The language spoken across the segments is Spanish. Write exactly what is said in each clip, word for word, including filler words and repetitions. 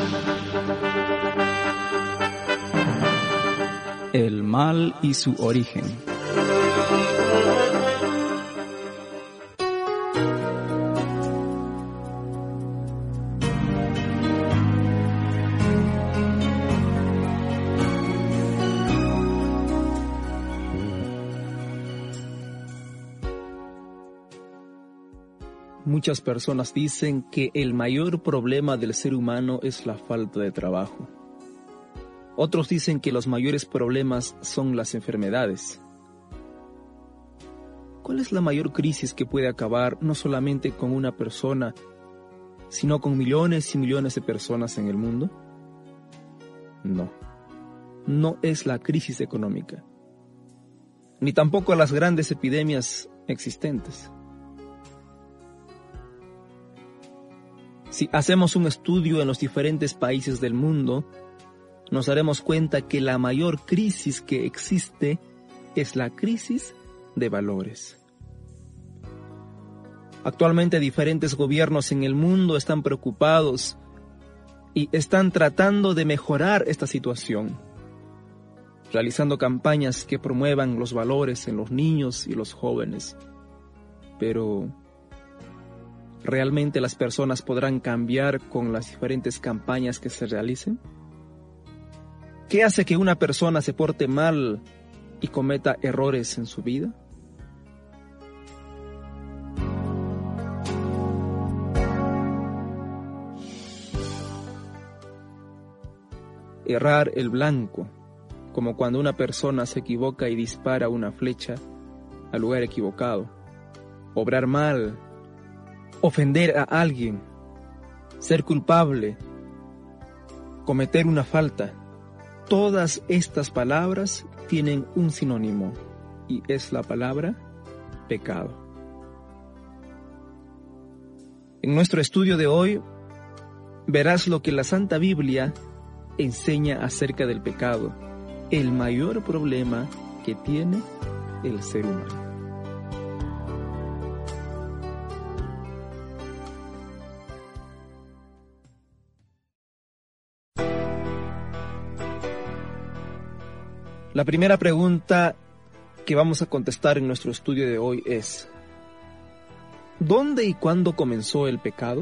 El mal y su origen. Muchas personas dicen que el mayor problema del ser humano es la falta de trabajo. Otros dicen que los mayores problemas son las enfermedades. ¿Cuál es la mayor crisis que puede acabar no solamente con una persona, sino con millones y millones de personas en el mundo? No, no es la crisis económica, ni tampoco las grandes epidemias existentes. Si hacemos un estudio en los diferentes países del mundo, nos daremos cuenta que la mayor crisis que existe es la crisis de valores. Actualmente diferentes gobiernos en el mundo están preocupados y están tratando de mejorar esta situación, realizando campañas que promuevan los valores en los niños y los jóvenes. Pero ¿realmente las personas podrán cambiar con las diferentes campañas que se realicen? ¿Qué hace que una persona se porte mal y cometa errores en su vida? Errar el blanco, como cuando una persona se equivoca y dispara una flecha al lugar equivocado. Obrar mal, ofender a alguien, ser culpable, cometer una falta. Todas estas palabras tienen un sinónimo y es la palabra pecado. En nuestro estudio de hoy verás lo que la Santa Biblia enseña acerca del pecado, el mayor problema que tiene el ser humano. La primera pregunta que vamos a contestar en nuestro estudio de hoy es: ¿dónde y cuándo comenzó el pecado?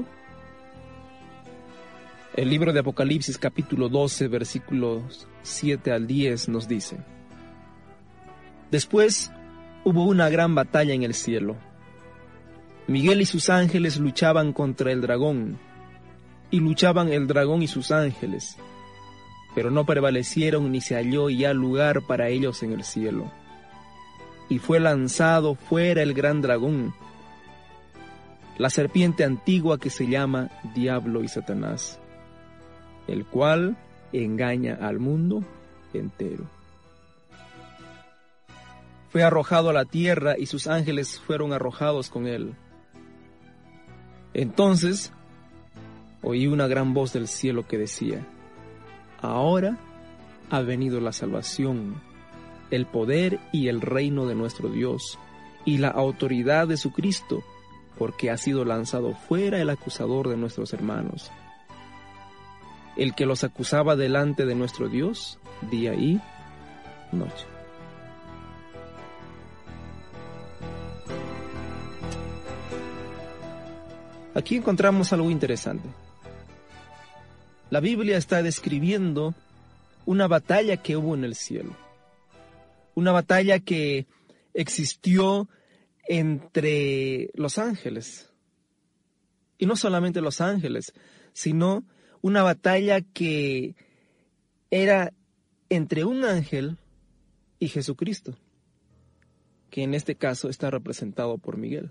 El libro de Apocalipsis capítulo doce versículos siete al diez nos dice: Después hubo una gran batalla en el cielo. Miguel y sus ángeles luchaban contra el dragón, y luchaban el dragón y sus ángeles, pero no prevalecieron ni se halló ya lugar para ellos en el cielo. Y fue lanzado fuera el gran dragón, la serpiente antigua que se llama Diablo y Satanás, el cual engaña al mundo entero. Fue arrojado a la tierra y sus ángeles fueron arrojados con él. Entonces oí una gran voz del cielo que decía: Ahora ha venido la salvación, el poder y el reino de nuestro Dios, y la autoridad de su Cristo, porque ha sido lanzado fuera el acusador de nuestros hermanos, el que los acusaba delante de nuestro Dios día y noche. Aquí encontramos algo interesante. La Biblia está describiendo una batalla que hubo en el cielo. Una batalla que existió entre los ángeles. Y no solamente los ángeles, sino una batalla que era entre un ángel y Jesucristo, que en este caso está representado por Miguel.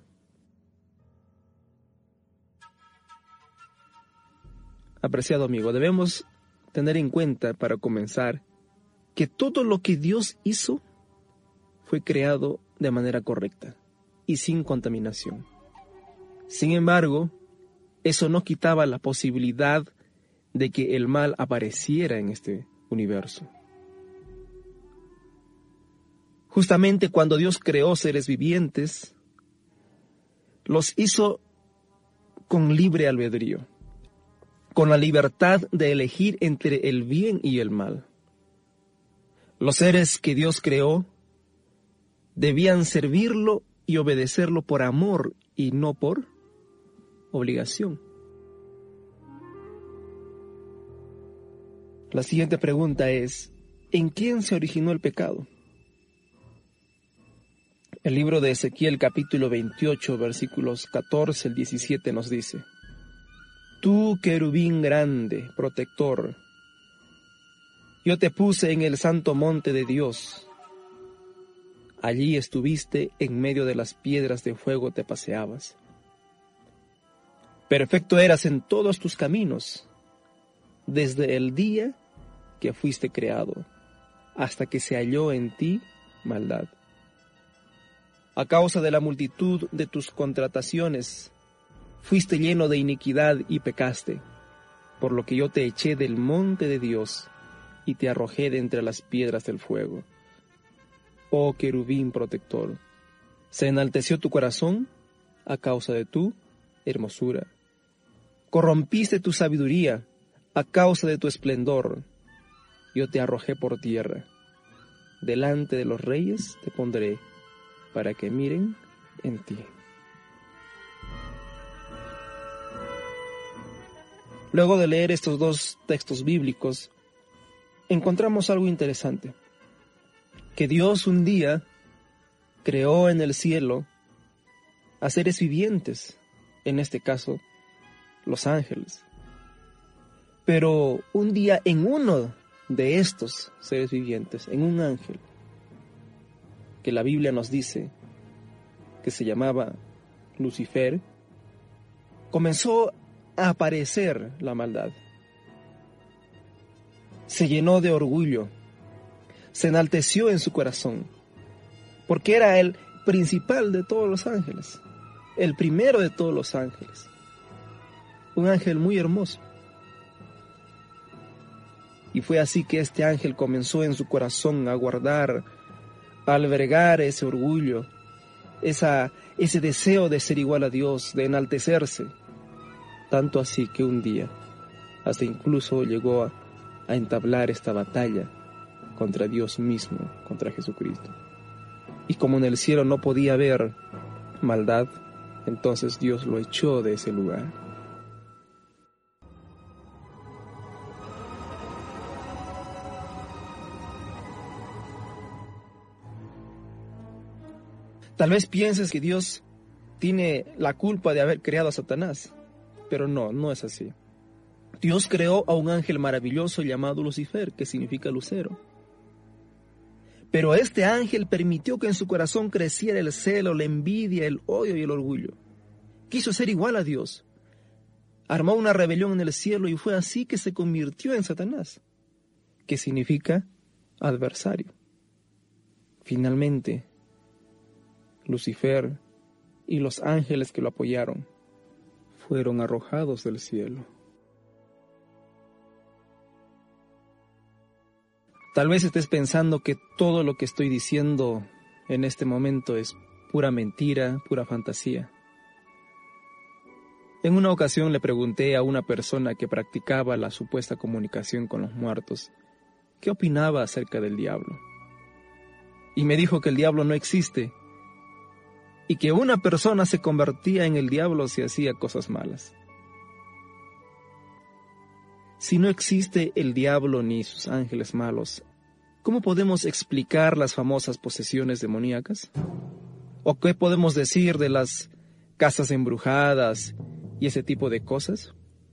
Apreciado amigo, debemos tener en cuenta para comenzar que todo lo que Dios hizo fue creado de manera correcta y sin contaminación. Sin embargo, eso no quitaba la posibilidad de que el mal apareciera en este universo. Justamente cuando Dios creó seres vivientes, los hizo con libre albedrío. con la libertad de elegir entre el bien y el mal. Los seres que Dios creó debían servirlo y obedecerlo por amor y no por obligación. La siguiente pregunta es, ¿en quién se originó el pecado? El libro de Ezequiel capítulo veintiocho, versículos catorce al diecisiete nos dice: Tú, querubín grande, protector, yo te puse en el santo monte de Dios. Allí estuviste, en medio de las piedras de fuego te paseabas. Perfecto eras en todos tus caminos, desde el día que fuiste creado, hasta que se halló en ti maldad. A causa de la multitud de tus contrataciones, fuiste lleno de iniquidad y pecaste, por lo que yo te eché del monte de Dios y te arrojé de entre las piedras del fuego. Oh querubín protector, se enalteció tu corazón a causa de tu hermosura. Corrompiste tu sabiduría a causa de tu esplendor. Yo te arrojé por tierra. Delante de los reyes te pondré, para que miren en ti. Luego de leer estos dos textos bíblicos, encontramos algo interesante. Que Dios un día creó en el cielo a seres vivientes, en este caso, los ángeles. Pero un día en uno de estos seres vivientes, en un ángel, que la Biblia nos dice que se llamaba Lucifer, comenzó a aparecer la maldad. Se llenó de orgullo, se enalteció en su corazón, porque era el principal de todos los ángeles, el primero de todos los ángeles, un ángel muy hermoso. Y fue así que este ángel comenzó en su corazón a guardar, a albergar ese orgullo, esa, ese deseo de ser igual a Dios, de enaltecerse, tanto así que un día hasta incluso llegó a, a entablar esta batalla contra Dios mismo, contra Jesucristo. Y como en el cielo no podía haber maldad, entonces Dios lo echó de ese lugar. Tal vez pienses que Dios tiene la culpa de haber creado a Satanás, pero no, no es así. Dios creó a un ángel maravilloso llamado Lucifer, que significa lucero. Pero este ángel permitió que en su corazón creciera el celo, la envidia, el odio y el orgullo. Quiso ser igual a Dios. Armó una rebelión en el cielo y fue así que se convirtió en Satanás, que significa adversario. Finalmente, Lucifer y los ángeles que lo apoyaron fueron arrojados del cielo. Tal vez estés pensando que todo lo que estoy diciendo en este momento es pura mentira, pura fantasía. En una ocasión le pregunté a una persona que practicaba la supuesta comunicación con los muertos qué opinaba acerca del diablo. Y me dijo que el diablo no existe y que una persona se convertía en el diablo si hacía cosas malas. Si no existe el diablo ni sus ángeles malos, ¿cómo podemos explicar las famosas posesiones demoníacas? ¿O qué podemos decir de las casas embrujadas y ese tipo de cosas?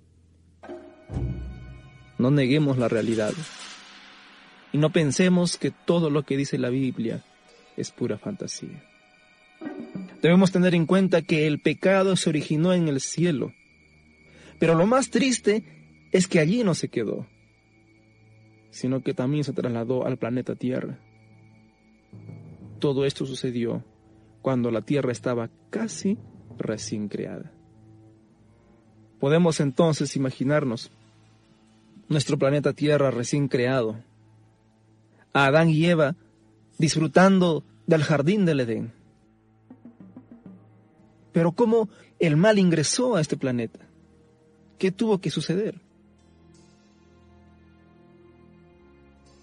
No neguemos la realidad y no pensemos que todo lo que dice la Biblia es pura fantasía. Debemos tener en cuenta que el pecado se originó en el cielo, pero lo más triste es que allí no se quedó, sino que también se trasladó al planeta Tierra. Todo esto sucedió cuando la Tierra estaba casi recién creada. Podemos entonces imaginarnos nuestro planeta Tierra recién creado, a Adán y Eva disfrutando del jardín del Edén. Pero ¿cómo el mal ingresó a este planeta? ¿Qué tuvo que suceder?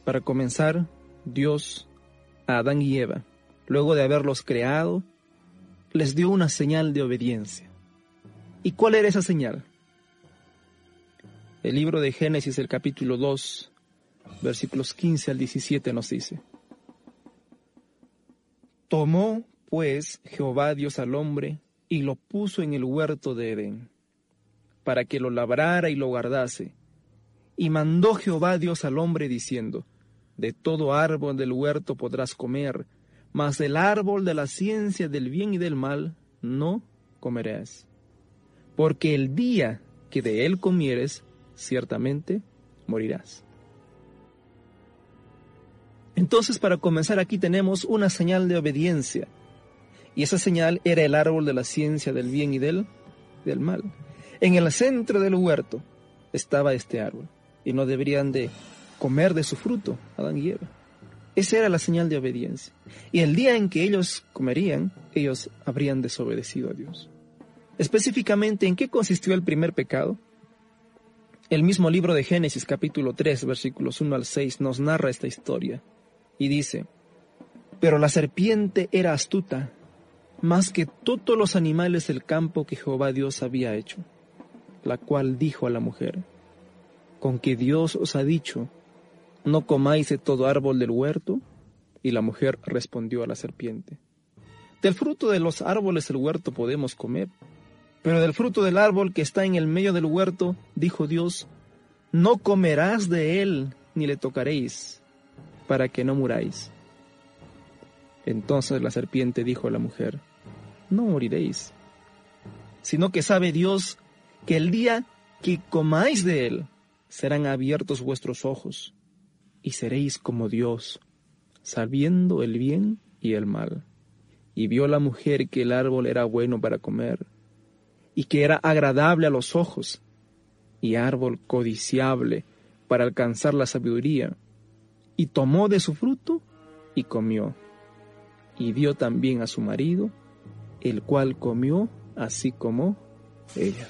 Para comenzar, Dios a Adán y Eva, luego de haberlos creado, les dio una señal de obediencia. ¿Y cuál era esa señal? El libro de Génesis, el capítulo dos, versículos quince al diecisiete nos dice: Tomó, pues, Jehová Dios al hombre y lo puso en el huerto de Edén, para que lo labrara y lo guardase. Y mandó Jehová Dios al hombre diciendo: De todo árbol del huerto podrás comer, mas del árbol de la ciencia del bien y del mal no comerás. Porque el día que de él comieres, ciertamente morirás. Entonces, para comenzar, aquí tenemos una señal de obediencia. Y esa señal era el árbol de la ciencia del bien y del, del mal. En el centro del huerto estaba este árbol. Y no deberían de comer de su fruto, Adán y Eva. Esa era la señal de obediencia. Y el día en que ellos comerían, ellos habrían desobedecido a Dios. Específicamente, ¿en qué consistió el primer pecado? El mismo libro de Génesis, capítulo tres, versículos uno al seis, nos narra esta historia. Y dice: Pero la serpiente era astuta, más que todos los animales del campo que Jehová Dios había hecho, la cual dijo a la mujer: ¿Con que Dios os ha dicho, no comáis de todo árbol del huerto? Y la mujer respondió a la serpiente: Del fruto de los árboles del huerto podemos comer, pero del fruto del árbol que está en el medio del huerto, dijo Dios, no comerás de él, ni le tocaréis, para que no muráis. Entonces la serpiente dijo a la mujer: No moriréis, sino que sabe Dios que el día que comáis de él, serán abiertos vuestros ojos, y seréis como Dios, sabiendo el bien y el mal. Y vio la mujer que el árbol era bueno para comer, y que era agradable a los ojos, y árbol codiciable para alcanzar la sabiduría, y tomó de su fruto y comió, y dio también a su marido, el cual comió así como ella.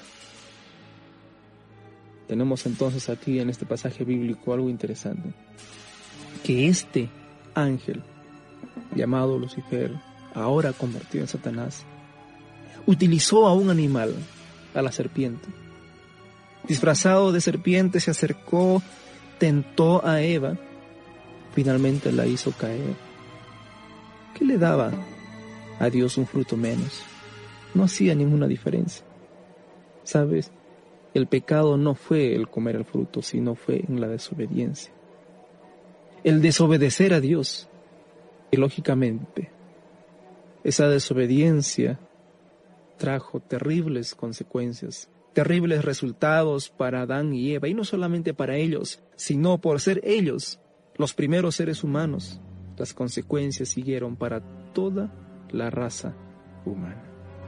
Tenemos entonces aquí en este pasaje bíblico algo interesante, que este ángel, llamado Lucifer, ahora convertido en Satanás, utilizó a un animal, a la serpiente. Disfrazado de serpiente se acercó, tentó a Eva, finalmente la hizo caer. ¿Qué le daba a Dios un fruto menos? No hacía ninguna diferencia. ¿Sabes? El pecado no fue el comer el fruto, sino fue en la desobediencia. El desobedecer a Dios. Y lógicamente, esa desobediencia trajo terribles consecuencias, terribles resultados para Adán y Eva, y no solamente para ellos, sino por ser ellos los primeros seres humanos. Las consecuencias siguieron para toda la raza humana.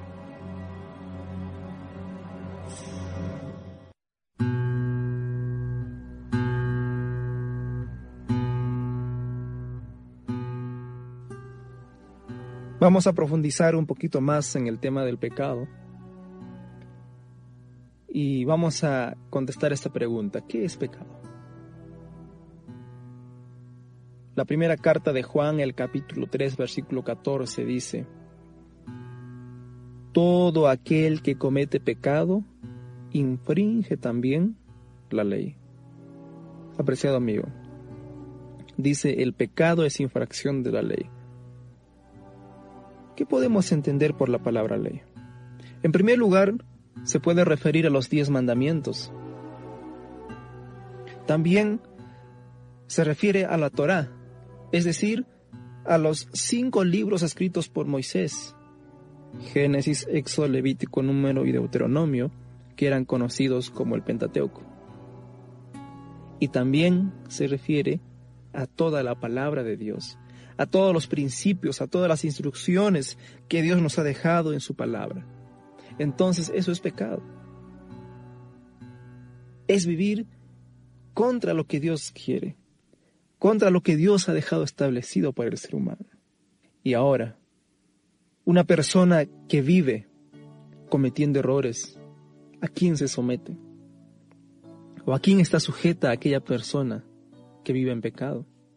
Vamos a profundizar un poquito más en el tema del pecado y vamos a contestar esta pregunta: ¿qué es pecado? La primera carta de Juan, el capítulo tres, versículo catorce, dice: Todo aquel que comete pecado infringe también la ley. Apreciado amigo, dice: el pecado es infracción de la ley. ¿Qué podemos entender por la palabra ley? En primer lugar, se puede referir a los diez mandamientos. También se refiere a la Torá, es decir, a los cinco libros escritos por Moisés: Génesis, Éxodo, Levítico, Número y Deuteronomio, que eran conocidos como el Pentateuco. Y también se refiere a toda la palabra de Dios, a todos los principios, a todas las instrucciones que Dios nos ha dejado en su palabra. Entonces, eso es pecado. Es vivir contra lo que Dios quiere, contra lo que Dios ha dejado establecido para el ser humano. Y ahora, una persona que vive cometiendo errores, ¿a quién se somete? ¿O a quién está sujeta aquella persona que vive en pecado?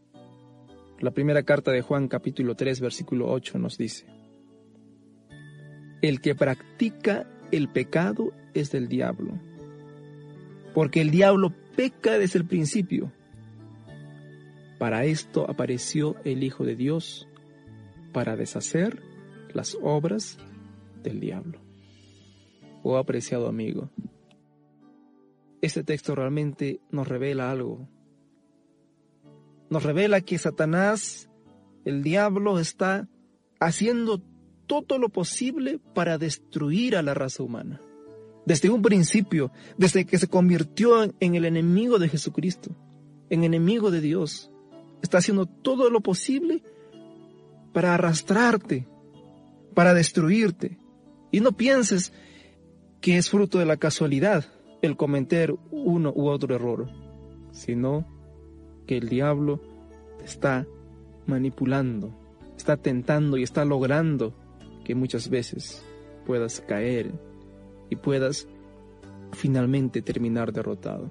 La primera carta de Juan, capítulo tres, versículo ocho, nos dice: el que practica el pecado es del diablo, porque el diablo peca desde el principio. Para esto apareció el Hijo de Dios, para deshacer las obras del diablo. Oh, apreciado amigo, este texto realmente nos revela algo. Nos revela que Satanás, el diablo, está haciendo todo lo posible para destruir a la raza humana. Desde un principio, desde que se convirtió en, en el enemigo de Jesucristo, en enemigo de Dios, está haciendo todo lo posible para arrastrarte, para destruirte. Y no pienses que es fruto de la casualidad el cometer uno u otro error, sino que el diablo te está manipulando, está tentando y está logrando que muchas veces puedas caer y puedas finalmente terminar derrotado.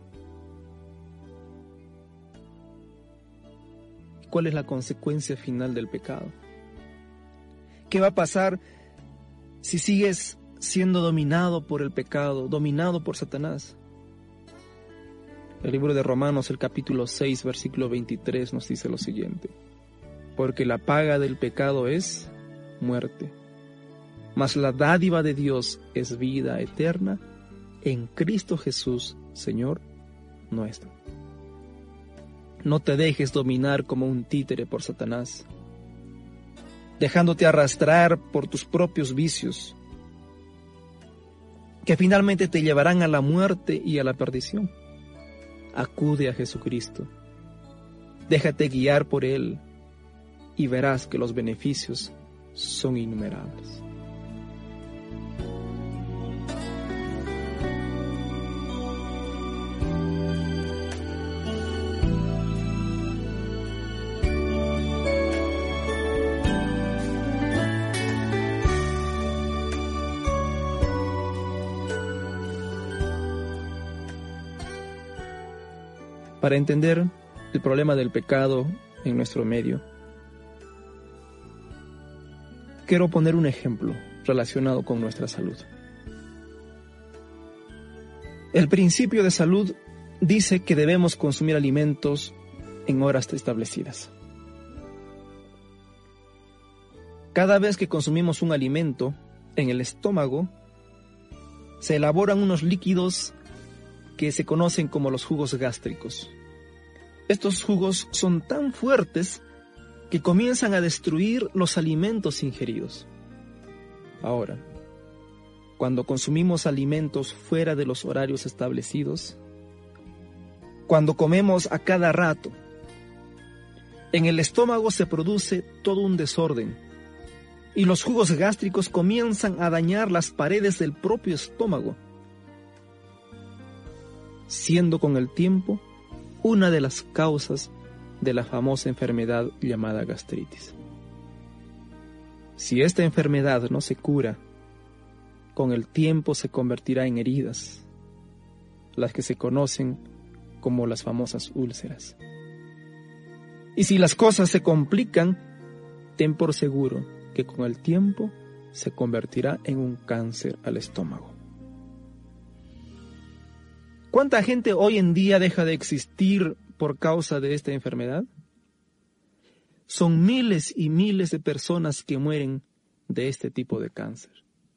¿Cuál es la consecuencia final del pecado? ¿Qué va a pasar si sigues siendo dominado por el pecado, dominado por Satanás? El libro de Romanos, el capítulo seis, versículo veintitrés, nos dice lo siguiente: porque la paga del pecado es muerte, mas la dádiva de Dios es vida eterna en Cristo Jesús, Señor nuestro. No te dejes dominar como un títere por Satanás, dejándote arrastrar por tus propios vicios, que finalmente te llevarán a la muerte y a la perdición. Acude a Jesucristo, déjate guiar por Él y verás que los beneficios son innumerables. Para entender el problema del pecado en nuestro medio, quiero poner un ejemplo relacionado con nuestra salud. El principio de salud dice que debemos consumir alimentos en horas establecidas. Cada vez que consumimos un alimento, en el estómago se elaboran unos líquidos que se conocen como los jugos gástricos. Estos jugos son tan fuertes que comienzan a destruir los alimentos ingeridos. Ahora, cuando consumimos alimentos fuera de los horarios establecidos, cuando comemos a cada rato, en el estómago se produce todo un desorden y los jugos gástricos comienzan a dañar las paredes del propio estómago, siendo con el tiempo una de las causas de la famosa enfermedad llamada gastritis. Si esta enfermedad no se cura, con el tiempo se convertirá en heridas, las que se conocen como las famosas úlceras. Y si las cosas se complican, ten por seguro que con el tiempo se convertirá en un cáncer al estómago. ¿Cuánta gente hoy en día deja de existir por causa de esta enfermedad? Son miles y miles de personas que mueren de este tipo de cáncer.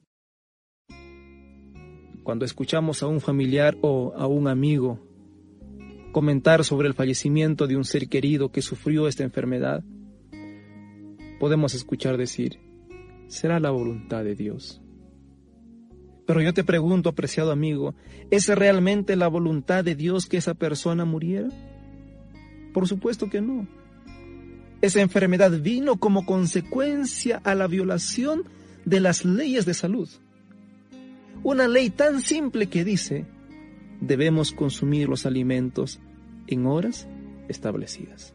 Cuando escuchamos a un familiar o a un amigo comentar sobre el fallecimiento de un ser querido que sufrió esta enfermedad, podemos escuchar decir: será la voluntad de Dios. Pero yo te pregunto, apreciado amigo, ¿es realmente la voluntad de Dios que esa persona muriera? Por supuesto que no. Esa enfermedad vino como consecuencia a la violación de las leyes de salud. Una ley tan simple que dice: debemos consumir los alimentos en horas establecidas.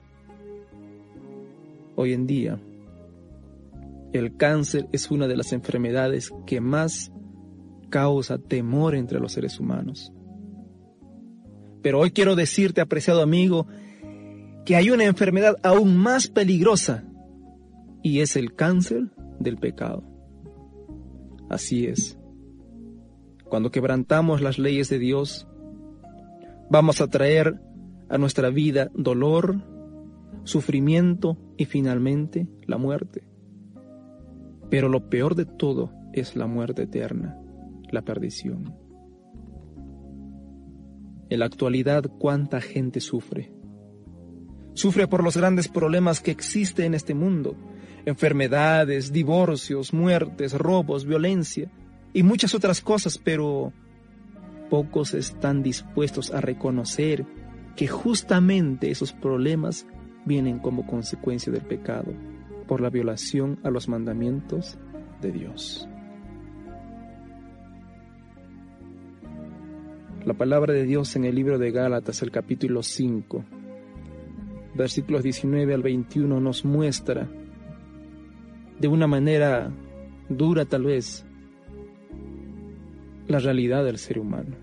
Hoy en día, el cáncer es una de las enfermedades que más causa temor entre los seres humanos. Pero hoy quiero decirte, apreciado amigo, que hay una enfermedad aún más peligrosa, y es el cáncer del pecado. Así es. Cuando quebrantamos las leyes de Dios, vamos a traer a nuestra vida dolor, sufrimiento y finalmente la muerte. Pero lo peor de todo es la muerte eterna, la perdición. En la actualidad, ¿cuánta gente sufre? Sufre por los grandes problemas que existen en este mundo: enfermedades, divorcios, muertes, robos, violencia y muchas otras cosas, pero pocos están dispuestos a reconocer que justamente esos problemas vienen como consecuencia del pecado, por la violación a los mandamientos de Dios. La palabra de Dios en el libro de Gálatas, el capítulo cinco, versículos diecinueve al veintiuno, nos muestra de una manera dura tal vez la realidad del ser humano.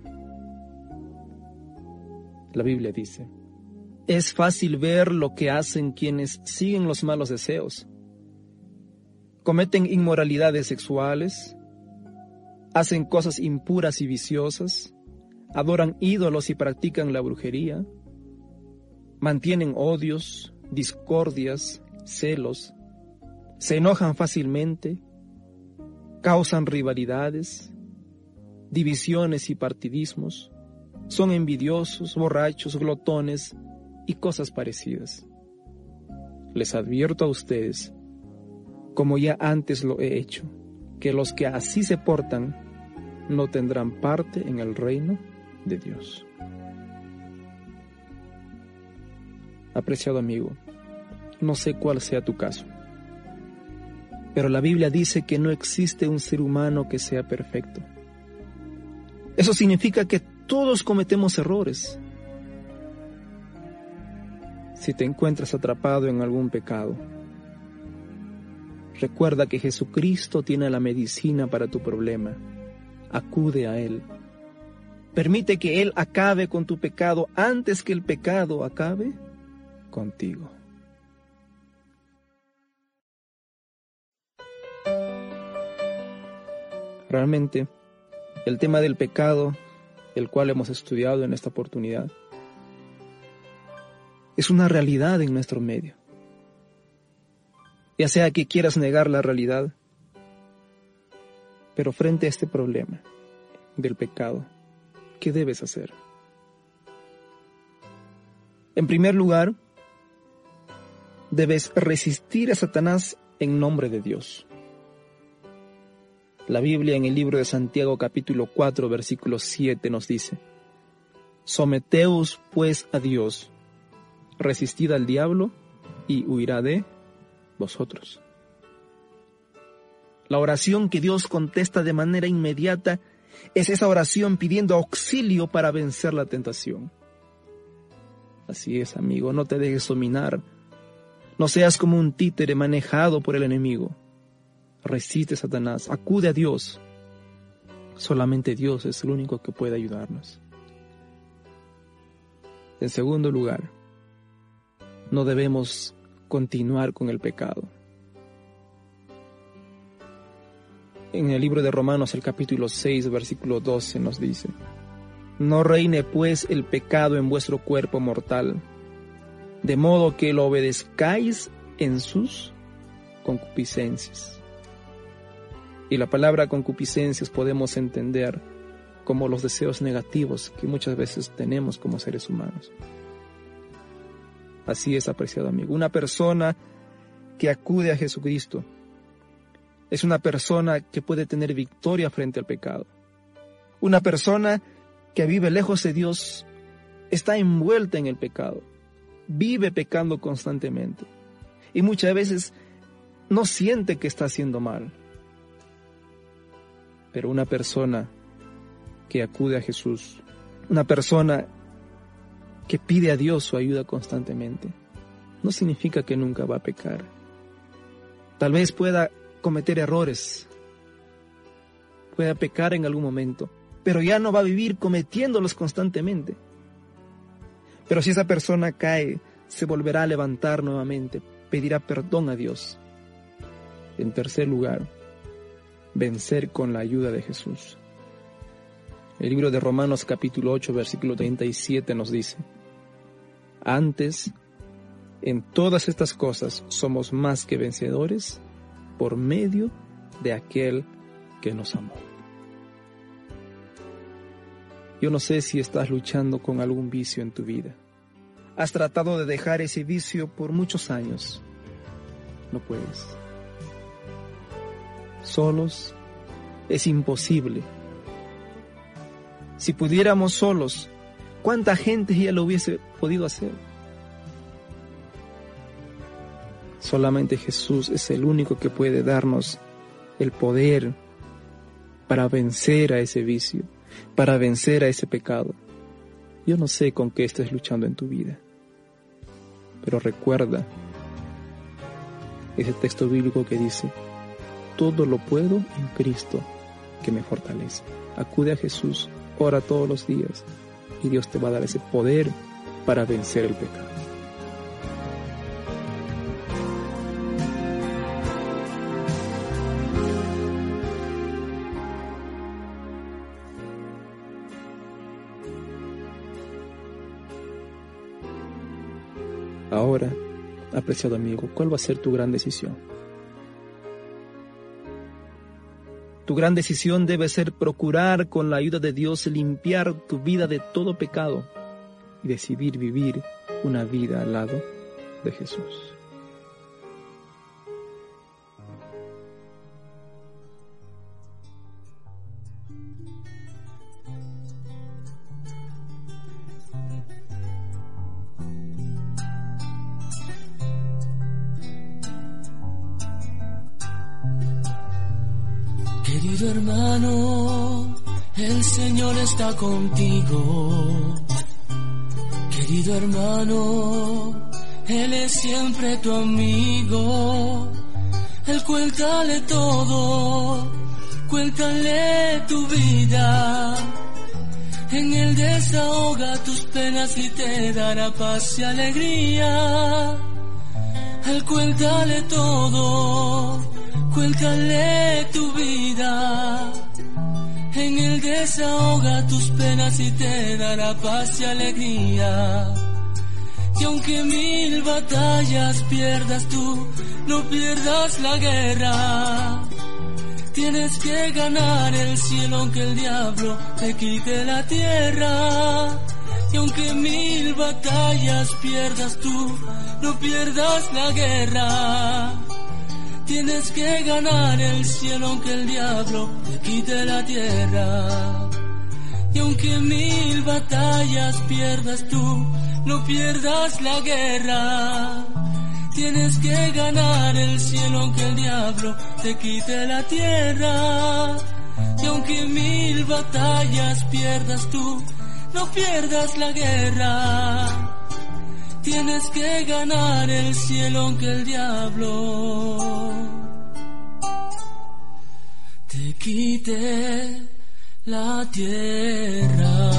La Biblia dice: es fácil ver lo que hacen quienes siguen los malos deseos. Cometen inmoralidades sexuales, hacen cosas impuras y viciosas, adoran ídolos y practican la brujería, mantienen odios, discordias, celos, se enojan fácilmente, causan rivalidades, divisiones y partidismos, son envidiosos, borrachos, glotones y cosas parecidas. Les advierto a ustedes, como ya antes lo he hecho, que los que así se portan no tendrán parte en el reino de Dios. Apreciado amigo, no sé cuál sea tu caso, pero la Biblia dice que no existe un ser humano que sea perfecto. Eso significa que todos cometemos errores. Si te encuentras atrapado en algún pecado, recuerda que Jesucristo tiene la medicina para tu problema. Acude a Él. Permite que Él acabe con tu pecado antes que el pecado acabe contigo. Realmente, el tema del pecado, el cual hemos estudiado en esta oportunidad, es una realidad en nuestro medio. Ya sea que quieras negar la realidad, pero frente a este problema del pecado, ¿qué debes hacer? En primer lugar, debes resistir a Satanás en nombre de Dios. La Biblia en el libro de Santiago capítulo cuatro versículo siete nos dice: someteos pues a Dios, resistid al diablo y huirá de vosotros. La oración que Dios contesta de manera inmediata es esa oración pidiendo auxilio para vencer la tentación. Así es, amigo, no te dejes dominar. No seas como un títere manejado por el enemigo. Resiste a Satanás, acude a Dios. Solamente Dios es el único que puede ayudarnos. En segundo lugar, no debemos continuar con el pecado. En el libro de Romanos, el capítulo seis, versículo doce, nos dice: no reine pues el pecado en vuestro cuerpo mortal, de modo que lo obedezcáis en sus concupiscencias. Y la palabra concupiscencias podemos entender como los deseos negativos que muchas veces tenemos como seres humanos. Así es, apreciado amigo. Una persona que acude a Jesucristo es una persona que puede tener victoria frente al pecado. Una persona que vive lejos de Dios está envuelta en el pecado, vive pecando constantemente y muchas veces no siente que está haciendo mal. Pero una persona que acude a Jesús, una persona que pide a Dios su ayuda constantemente, no significa que nunca va a pecar. Tal vez pueda cometer errores, pueda pecar en algún momento, pero ya no va a vivir cometiéndolos constantemente. Pero si esa persona cae, se volverá a levantar nuevamente, pedirá perdón a Dios. En tercer lugar, vencer con la ayuda de Jesús. El libro de Romanos capítulo ocho, versículo treinta y siete nos dice: antes, en todas estas cosas somos más que vencedores por medio de aquel que nos amó. Yo no sé si estás luchando con algún vicio en tu vida. Has tratado de dejar ese vicio por muchos años. No puedes. Solos es imposible. Si pudiéramos solos, ¿cuánta gente ya lo hubiese podido hacer? Solamente Jesús es el único que puede darnos el poder para vencer a ese vicio, para vencer a ese pecado. Yo no sé con qué estés luchando en tu vida, pero recuerda ese texto bíblico que dice: todo lo puedo en Cristo que me fortalece. Acude a Jesús, ora todos los días y Dios te va a dar ese poder para vencer el pecado. Ahora, apreciado amigo, ¿cuál va a ser tu gran decisión? Tu gran decisión debe ser procurar con la ayuda de Dios limpiar tu vida de todo pecado y decidir vivir una vida al lado de Jesús. Querido hermano, el Señor está contigo. Querido hermano, Él es siempre tu amigo. Él cuéntale todo, cuéntale tu vida. En Él desahoga tus penas y te dará paz y alegría. Él cuéntale todo, cuéntale tu vida. En Él desahoga tus penas y te dará paz y alegría. Y aunque mil batallas pierdas tú, no pierdas la guerra. Tienes que ganar el cielo aunque el diablo te quite la tierra. Y aunque mil batallas pierdas tú, no pierdas la guerra. Tienes que ganar el cielo aunque el diablo te quite la tierra. Y aunque mil batallas pierdas tú, no pierdas la guerra. Tienes que ganar el cielo aunque el diablo te quite la tierra. Y aunque mil batallas pierdas tú, no pierdas la guerra. Tienes que ganar el cielo aunque el diablo te quite la tierra.